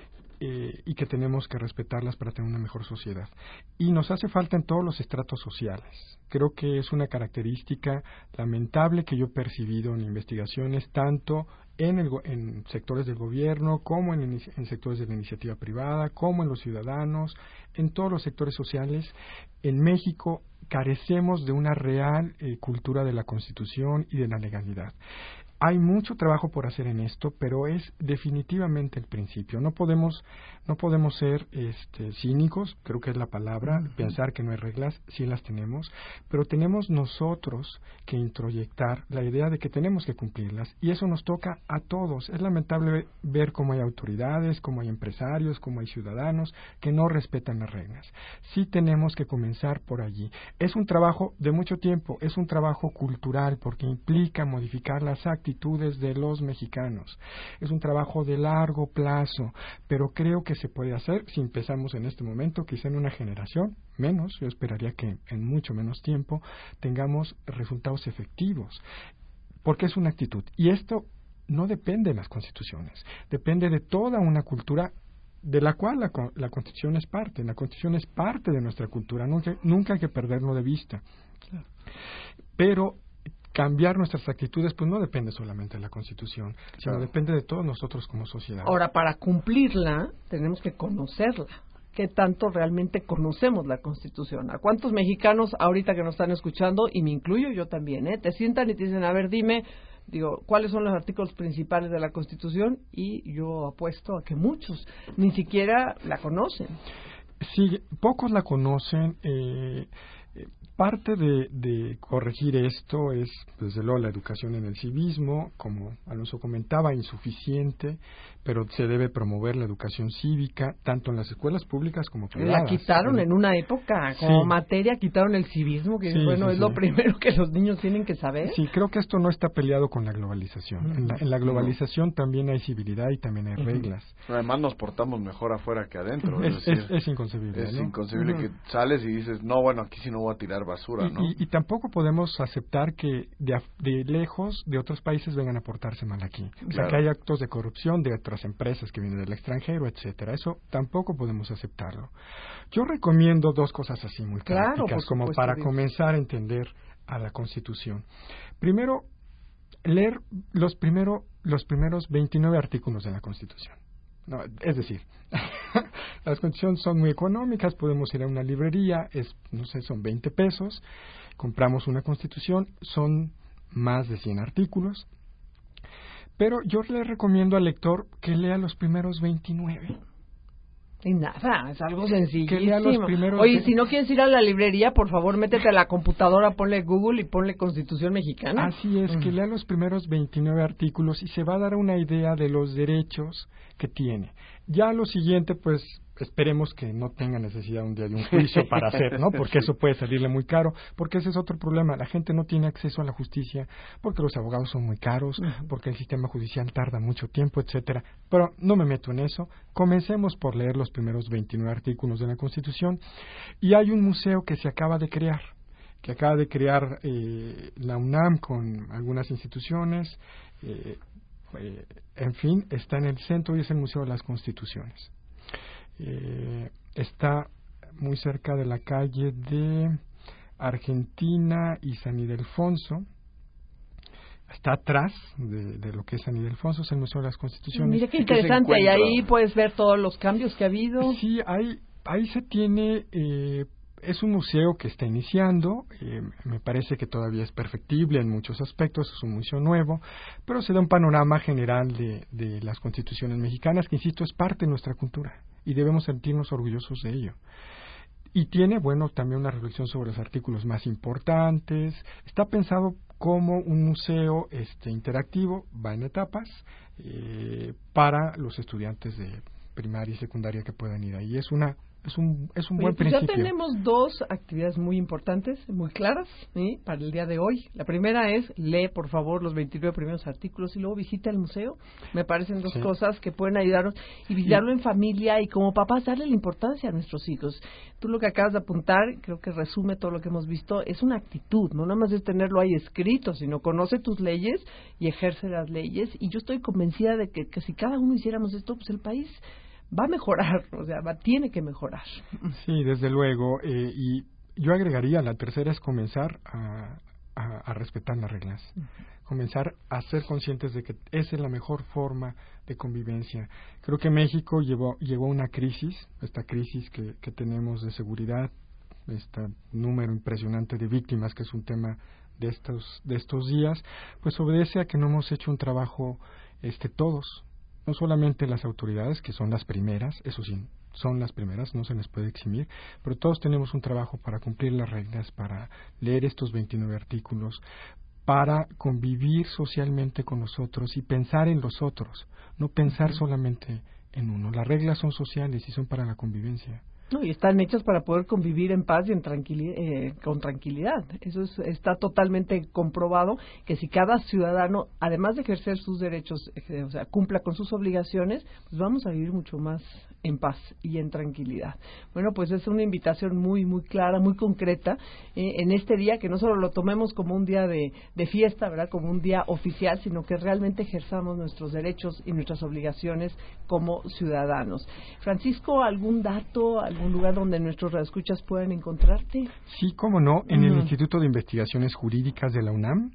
eh, y que tenemos que respetarlas para tener una mejor sociedad. Y nos hace falta en todos los estratos sociales. Creo que es una característica lamentable que yo he percibido en investigaciones, tanto en, el, en sectores del gobierno, como en, en sectores de la iniciativa privada, como en los ciudadanos, en todos los sectores sociales. En México carecemos de una real eh, cultura de la Constitución y de la legalidad. Hay mucho trabajo por hacer en esto, pero es definitivamente el principio. No podemos, no podemos ser este, cínicos, creo que es la palabra, uh-huh. pensar que no hay reglas, sí las tenemos, pero tenemos nosotros que introyectar la idea de que tenemos que cumplirlas, y eso nos toca a todos. Es lamentable ver cómo hay autoridades, cómo hay empresarios, cómo hay ciudadanos que no respetan las reglas. Sí tenemos que comenzar por allí. Es un trabajo de mucho tiempo, es un trabajo cultural, porque implica modificar las actitudes de los mexicanos. Es un trabajo de largo plazo, pero creo que se puede hacer si empezamos en este momento, quizá en una generación, menos, yo esperaría que en mucho menos tiempo tengamos resultados efectivos, porque es una actitud. Y esto no depende de las constituciones, depende de toda una cultura de la cual la, la Constitución es parte. La Constitución es parte de nuestra cultura, nunca, nunca hay que perderlo de vista. Pero cambiar nuestras actitudes, pues no depende solamente de la Constitución, sino claro. depende de todos nosotros como sociedad. Ahora, para cumplirla, tenemos que conocerla. qué tanto realmente conocemos la Constitución. ¿A cuántos mexicanos ahorita que nos están escuchando, y me incluyo yo también, ¿eh? te sientan y te dicen, a ver, dime, digo, ¿cuáles son los artículos principales de la Constitución? Y yo apuesto a que muchos ni siquiera la conocen. Sí, pocos la conocen. Eh, parte de, de corregir esto es, desde luego, la educación en el civismo, como Alonso comentaba, insuficiente, pero se debe promover la educación cívica, tanto en las escuelas públicas como privadas. La quitaron en una época, como sí. materia, quitaron el civismo, que sí, bueno, sí, es sí. lo primero que los niños tienen que saber. Sí, creo que esto no está peleado con la globalización. Mm. En, la, en la globalización mm. también hay civilidad y también hay mm. reglas. Además nos portamos mejor afuera que adentro. Es, es, decir, es, es inconcebible. Es ¿no? inconcebible mm. que sales y dices, no, bueno, aquí sí no voy a tirar basura, y, ¿no? Y, y tampoco podemos aceptar que de, de lejos, de otros países, vengan a portarse mal aquí. O sea, claro. que hay actos de corrupción de otras empresas que vienen del extranjero, etcétera. Eso tampoco podemos aceptarlo. Yo recomiendo dos cosas así muy claro, prácticas, como para Dios. comenzar a entender a la Constitución. Primero, leer los, primero, los primeros veintinueve artículos de la Constitución. No, es decir, las constituciones son muy económicas, podemos ir a una librería, es no sé, son veinte pesos, compramos una constitución, son más de cien artículos, pero yo le recomiendo al lector que lea los primeros veintinueve. Y nada, es algo sencillísimo. Que lea los primeros Oye, de... si no quieres ir a la librería, por favor, métete a la computadora, ponle Google y ponle Constitución Mexicana. Así es, uh-huh. que lea los primeros veintinueve artículos y se va a dar una idea de los derechos que tiene. Ya lo siguiente, pues, esperemos que no tenga necesidad un día de un juicio para hacer, ¿no? Porque eso puede salirle muy caro, porque ese es otro problema. La gente no tiene acceso a la justicia porque los abogados son muy caros, uh-huh. porque el sistema judicial tarda mucho tiempo, etcétera. Pero no me meto en eso. Comencemos por leer los primeros veintinueve artículos de la Constitución. Y hay un museo que se acaba de crear, que acaba de crear eh, la UNAM con algunas instituciones, eh, eh, en fin, está en el centro y es el Museo de las Constituciones. Eh, está muy cerca de la calle de Argentina y San Ildefonso. Está atrás de, de lo que es San Ildefonso, es el Museo de las Constituciones. Mira qué interesante, y ahí puedes ver todos los cambios que ha habido. Sí, ahí, ahí se tiene... Eh, es un museo que está iniciando, eh, me parece que todavía es perfectible en muchos aspectos, es un museo nuevo, pero se da un panorama general de, de las constituciones mexicanas, que insisto, es parte de nuestra cultura y debemos sentirnos orgullosos de ello. Y tiene, bueno, también una reflexión sobre los artículos más importantes. Está pensado como un museo este, interactivo, va en etapas, eh, para los estudiantes de primaria y secundaria que puedan ir ahí. Es una Es un, es un Oye, buen pues principio. Ya tenemos dos actividades muy importantes, muy claras, ¿sí? Para el día de hoy. La primera es, lee por favor los veintinueve primeros artículos y luego visita el museo. Me parecen dos sí. cosas que pueden ayudarnos. Y visitarlo y, en familia y como papás darle la importancia a nuestros hijos. Tú lo que acabas de apuntar, creo que resume todo lo que hemos visto, es una actitud. No nada más es tenerlo ahí escrito, sino conoce tus leyes y ejerce las leyes. Y yo estoy convencida de que, que si cada uno hiciéramos esto, pues el país va a mejorar, o sea, va, tiene que mejorar. Sí, desde luego, eh, y yo agregaría, la tercera es comenzar a, a, a respetar las reglas, uh-huh. comenzar a ser conscientes de que esa es la mejor forma de convivencia. Creo que México llevó, llegó a una crisis, esta crisis que, que tenemos de seguridad, este número impresionante de víctimas, que es un tema de estos, de estos días, pues obedece a que no hemos hecho un trabajo este todos, no solamente las autoridades, que son las primeras, eso sí, son las primeras, no se les puede eximir, pero todos tenemos un trabajo para cumplir las reglas, para leer estos veintinueve artículos, para convivir socialmente con los otros y pensar en los otros, no pensar uh-huh. solamente en uno. Las reglas son sociales y son para la convivencia. No, y están hechas para poder convivir en paz y en tranquilidad, eh, con tranquilidad. Eso es, está totalmente comprobado, que si cada ciudadano, además de ejercer sus derechos, eh, o sea, cumpla con sus obligaciones, pues vamos a vivir mucho más en paz y en tranquilidad. Bueno, pues es una invitación muy, muy clara, muy concreta, eh, en este día, que no solo lo tomemos como un día de, de fiesta, ¿verdad?, como un día oficial, sino que realmente ejerzamos nuestros derechos y nuestras obligaciones como ciudadanos. Francisco, ¿algún dato, algún lugar donde nuestros radioescuchas puedan encontrarte? Sí, cómo no, en uh-huh. el Instituto de Investigaciones Jurídicas de la UNAM,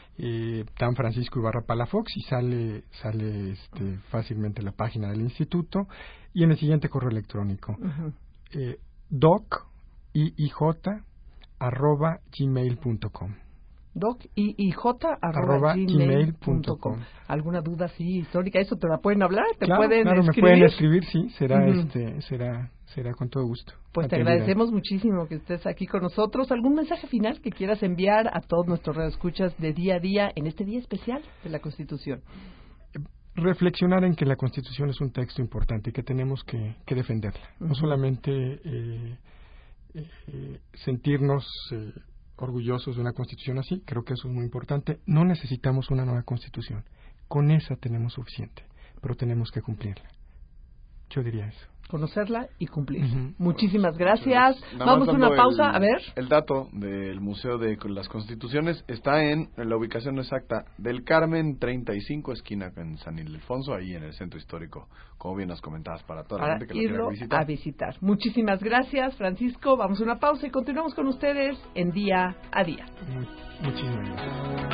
eh, Dan Francisco Ibarra Palafox, y sale sale este, fácilmente la página del instituto, y en el siguiente correo electrónico, uh-huh. eh, doc i i j arroba gmail punto com. doc i i j arroba gmail punto com. ¿Alguna duda sí histórica? ¿Eso te la pueden hablar? ¿Te claro, pueden claro, escribir? me pueden escribir, sí, será Uh-huh. este, será, será con todo gusto. Pues te Atendida. agradecemos muchísimo que estés aquí con nosotros. ¿Algún mensaje final que quieras enviar a todos nuestros radioescuchas de día a día en este día especial de la Constitución? Reflexionar en que la Constitución es un texto importante y que tenemos que, que defenderla. Uh-huh. No solamente eh, eh, sentirnos eh, orgullosos de una Constitución así, creo que eso es muy importante. No necesitamos una nueva Constitución. Con esa tenemos suficiente, pero tenemos que cumplirla. Yo diría eso. Conocerla y cumplir. Uh-huh. Muchísimas gracias. Nada Vamos a más una dando pausa. el- A ver. El dato del Museo de las Constituciones está en la ubicación exacta del Carmen treinta y cinco, esquina en San Ildefonso, ahí en el centro histórico, como bien nos comentabas, para toda la Para gente que lo quiera irlo visitar. a visitar. Muchísimas gracias, Francisco. Vamos a una pausa y continuamos con ustedes en Día a Día. Muy, muchísimas gracias.